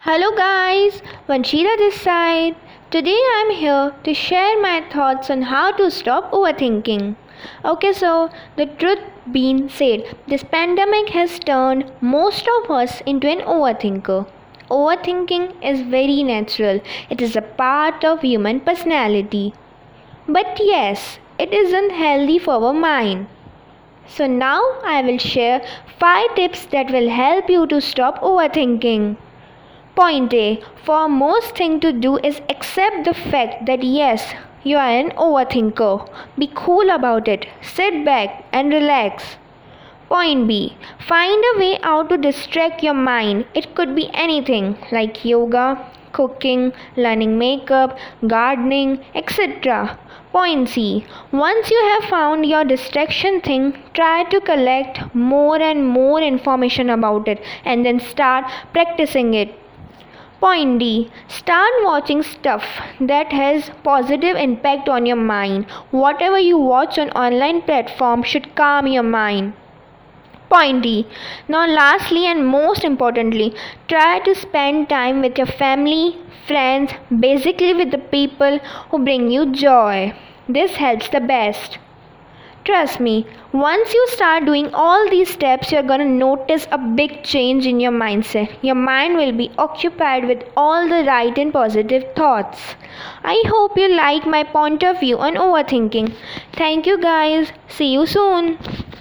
Hello guys, Vanshida this side. Today I'm here to share my thoughts on how to stop overthinking. So the truth being said, this pandemic has turned most of us into an overthinker. Overthinking is very natural. It is a part of human personality. But yes, it isn't healthy for our mind. So now I will share 5 tips that will help you to stop overthinking. Point A. For most thing to do is accept the fact that yes, you are an overthinker. Be cool about it. Sit back and relax. Point B. Find a way out to distract your mind. It could be anything like yoga, cooking, learning makeup, gardening, etc. Point C. Once you have found your distraction thing, try to collect more and more information about it and then start practicing it. Point D. Start watching stuff that has positive impact on your mind. Whatever you watch on online platforms should calm your mind. Point D. Now lastly and most importantly, try to spend time with your family, friends, basically with the people who bring you joy. This helps the best. Trust me, once you start doing all these steps, you're gonna notice a big change in your mindset. Your mind will be occupied with all the right and positive thoughts. I hope you like my point of view on overthinking. Thank you guys. See you soon.